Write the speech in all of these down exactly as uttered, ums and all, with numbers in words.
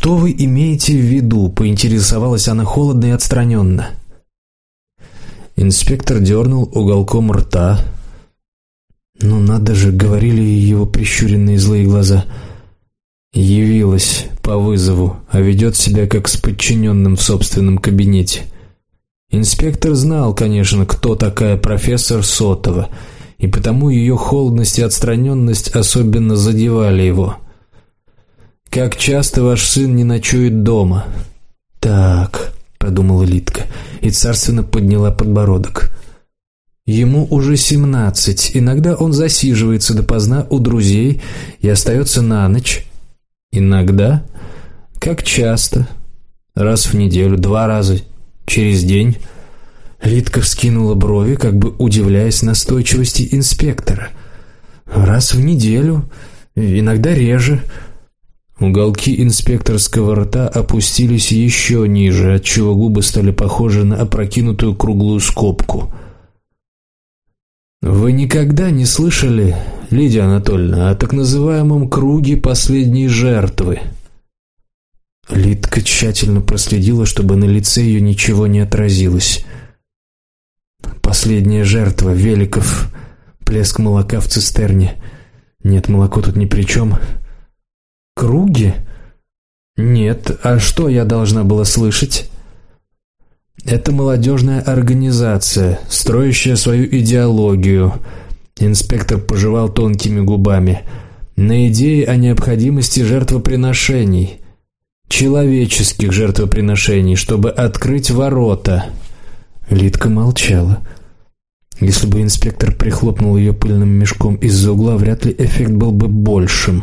«Что вы имеете в виду?» – поинтересовалась она холодно и отстраненно. Инспектор дернул уголком рта. «Ну надо же», — говорили его прищуренные злые глаза. «Явилась по вызову, а ведет себя как с подчиненным в собственном кабинете». Инспектор знал, конечно, кто такая профессор Сотова, и потому ее холодность и отстраненность особенно задевали его. «Как часто ваш сын не ночует дома?» «Так», — подумала Лидка, и царственно подняла подбородок. «Ему уже семнадцать, иногда он засиживается допоздна у друзей и остается на ночь. Иногда? Как часто? Раз в неделю, два раза, через день?» Лидка вскинула брови, как бы удивляясь настойчивости инспектора. «Раз в неделю, иногда реже». Уголки инспекторского рта опустились еще ниже, отчего губы стали похожи на опрокинутую круглую скобку. «Вы никогда не слышали, Лидия Анатольевна, о так называемом круге последней жертвы?» Лидка тщательно проследила, чтобы на лице ее ничего не отразилось. «Последняя жертва, Великов, плеск молока в цистерне. Нет, молоко тут ни при чем». «Круги? Нет, а что я должна была слышать?» «Это молодежная организация, строящая свою идеологию». Инспектор пожевал тонкими губами. «На идее о необходимости жертвоприношений, человеческих жертвоприношений, чтобы открыть ворота». Лидка молчала. Если бы инспектор прихлопнул ее пыльным мешком из-за угла, вряд ли эффект был бы большим.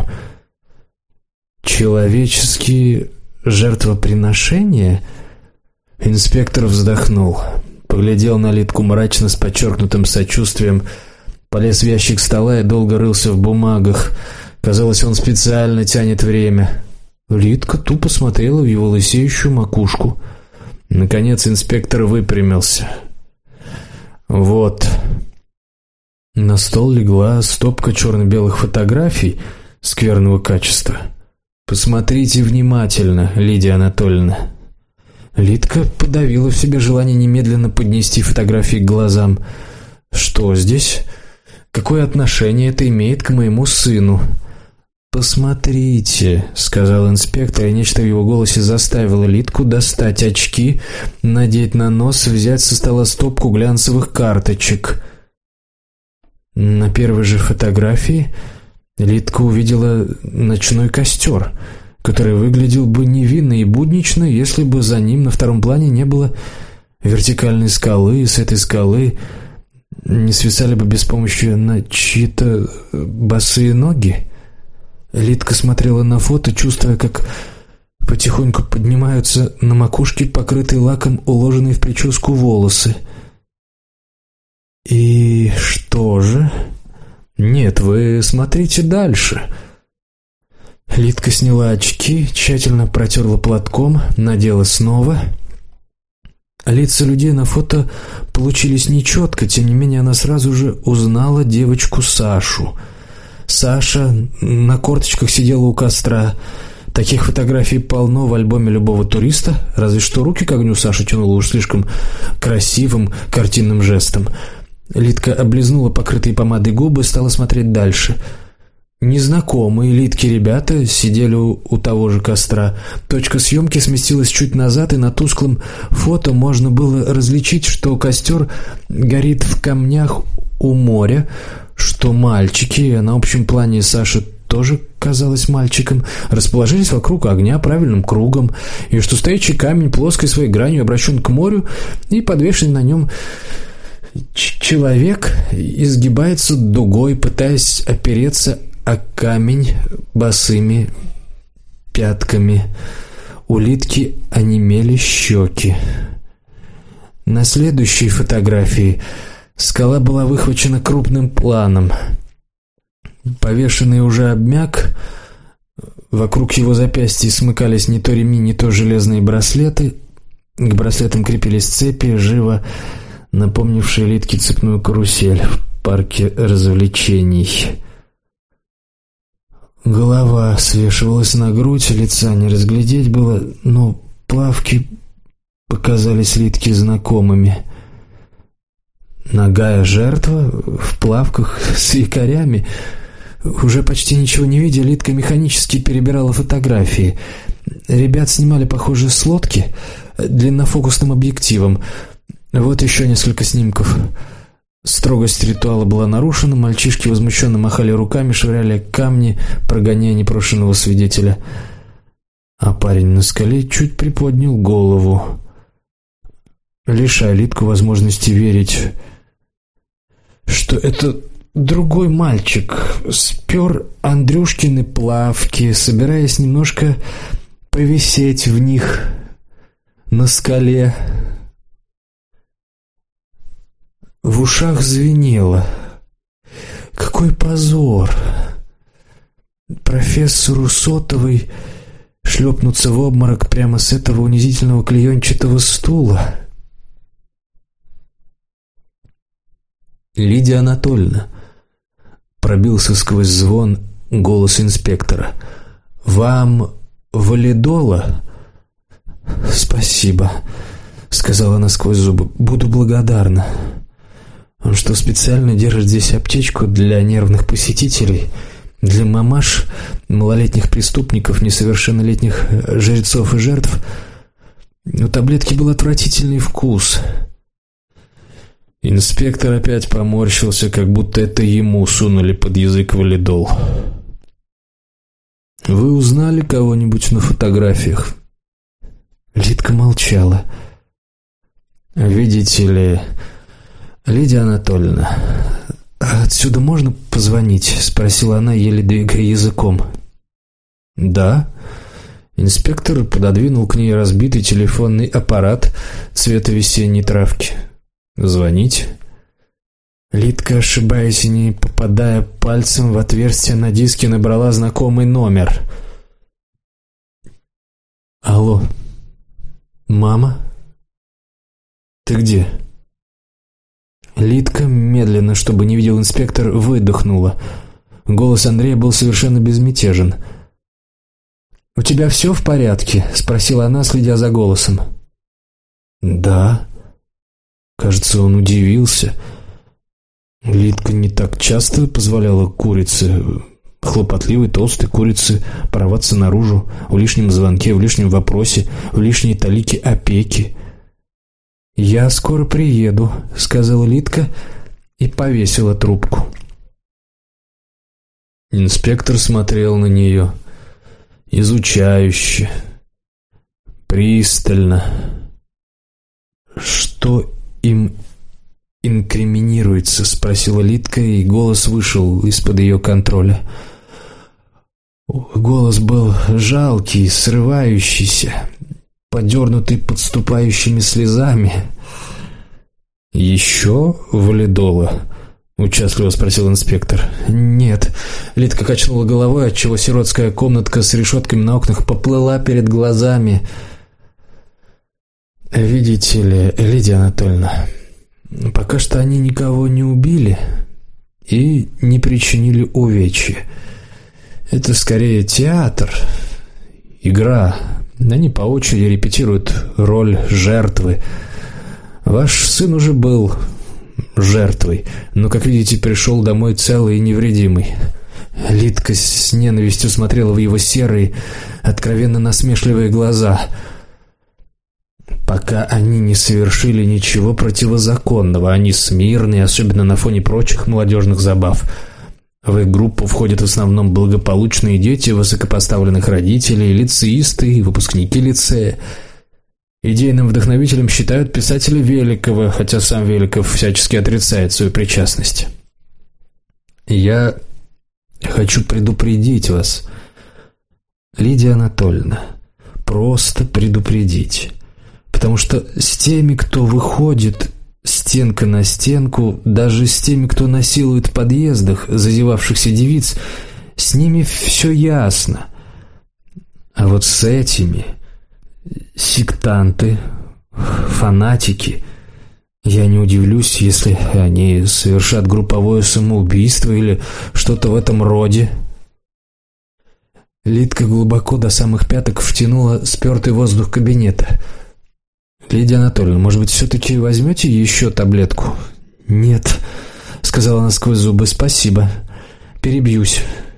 «Человеческие жертвоприношения?» Инспектор вздохнул, поглядел на Лидку мрачно с подчеркнутым сочувствием, полез в ящик стола и долго рылся в бумагах. Казалось, он специально тянет время. Лидка тупо смотрела в его лысеющую макушку. Наконец инспектор выпрямился. «Вот». На стол легла стопка черно-белых фотографий скверного качества. «Посмотрите внимательно, Лидия Анатольевна». Лидка подавила в себе желание немедленно поднести фотографии к глазам. «Что здесь? Какое отношение это имеет к моему сыну?» «Посмотрите», — сказал инспектор, и нечто в его голосе заставило Лидку достать очки, надеть на нос, взять со стола стопку глянцевых карточек. На первой же фотографии Лидка увидела ночной костер, который выглядел бы невинно и буднично, если бы за ним на втором плане не было вертикальной скалы, и с этой скалы не свисали бы без помощи на чьи-то босые ноги. Лидка смотрела на фото, чувствуя, как потихоньку поднимаются на макушке покрытые лаком уложенные в прическу волосы. «И что же?» «Нет, вы смотрите дальше». Лидка сняла очки, тщательно протерла платком, надела снова. Лица людей на фото получились нечетко, тем не менее она сразу же узнала девочку Сашу. Саша на корточках сидела у костра. Таких фотографий полно в альбоме любого туриста, разве что руки к огню Саша тянула уж слишком красивым картинным жестом. Лидка облизнула покрытые помадой губы и стала смотреть дальше. Незнакомые Лидке ребята сидели у, у того же костра. Точка съемки сместилась чуть назад, и на тусклом фото можно было различить, что костер горит в камнях у моря, что мальчики, а на общем плане Саша тоже казалась мальчиком, расположились вокруг огня правильным кругом, и что стоячий камень плоской своей гранью обращен к морю, и подвешенный на нем человек изгибается дугой, пытаясь опереться о камень босыми пятками. У Лидки онемели щеки. На следующей фотографии скала была выхвачена крупным планом. Повешенный уже обмяк. Вокруг его запястья смыкались не то ремни, не то железные браслеты. К браслетам крепились цепи, живо напомнившие Лидке цепную карусель в парке развлечений. Голова свешивалась на грудь, лица не разглядеть было, но плавки показались Литке знакомыми. Нагая жертва в плавках с якорями. Уже почти ничего не видя, Литка механически перебирала фотографии. Ребят снимали похожие с лодки длиннофокусным объективом. Вот еще несколько снимков. Строгость ритуала была нарушена, мальчишки возмущенно махали руками, швыряли камни, прогоняя непрошенного свидетеля. А парень на скале чуть приподнял голову, лишая Литку возможности верить, что это другой мальчик спер Андрюшкины плавки, собираясь немножко повисеть в них на скале. В ушах звенело. Какой позор! Профессору Сотовой шлепнуться в обморок прямо с этого унизительного клеенчатого стула. Лидия Анатольевна, пробился сквозь звон голос инспектора. «Вам валидола?» «Спасибо», — сказала она сквозь зубы. «Буду благодарна». Он что, специально держит здесь аптечку для нервных посетителей? Для мамаш, малолетних преступников, несовершеннолетних жрецов и жертв? У таблетки был отвратительный вкус. Инспектор опять поморщился, как будто это ему сунули под язык валидол. «Вы узнали кого-нибудь на фотографиях?» Лидка молчала. «Видите ли, Лидия Анатольевна, отсюда можно позвонить?» — спросила она, еле двигая языком. «Да». Инспектор пододвинул к ней разбитый телефонный аппарат цвета весенней травки. «Звоните». Лидка, ошибаясь и не попадая пальцем в отверстие на диске, набрала знакомый номер. «Алло, мама? Ты где?» Лидка, медленно, чтобы не видел инспектор, выдохнула. Голос Андрея был совершенно безмятежен. «У тебя все в порядке?» — спросила она, следя за голосом. «Да». Кажется, он удивился. Лидка не так часто позволяла курице, хлопотливой толстой курице, порваться наружу в лишнем звонке, в лишнем вопросе, в лишней талике опеки. «Я скоро приеду», — сказала Лидка и повесила трубку. Инспектор смотрел на нее изучающе, пристально. «Что им инкриминируется?» — спросила Лидка, и голос вышел из-под ее контроля. Голос был жалкий, срывающийся, подернутый подступающими слезами. «Еще валидола?» — участливо спросил инспектор. «Нет». Лидка качнула головой, отчего сиротская комнатка с решетками на окнах поплыла перед глазами. «Видите ли, Лидия Анатольевна, пока что они никого не убили и не причинили увечья. Это скорее театр, игра. Они по очереди репетируют роль жертвы. Ваш сын уже был жертвой, но, как видите, пришел домой целый и невредимый». Лидка с ненавистью смотрела в его серые, откровенно насмешливые глаза. «Пока они не совершили ничего противозаконного, они смирные, особенно на фоне прочих молодежных забав. В их группу входят в основном благополучные дети высокопоставленных родителей, лицеисты и выпускники лицея. Идейным вдохновителем считают писателя Великого, хотя сам Великов всячески отрицает свою причастность. Я хочу предупредить вас, Лидия Анатольевна, просто предупредить». Потому что с теми, кто выходит стенка на стенку, даже с теми, кто насилует в подъездах зазевавшихся девиц, с ними все ясно. А вот с этими сектанты, фанатики, я не удивлюсь, если они совершат групповое самоубийство или что-то в этом роде. Лидка глубоко до самых пяток втянула спертый воздух кабинета. «Лидия Анатольевна, может быть, все-таки возьмете еще таблетку?» «Нет», — сказала она сквозь зубы, — «спасибо. Перебьюсь.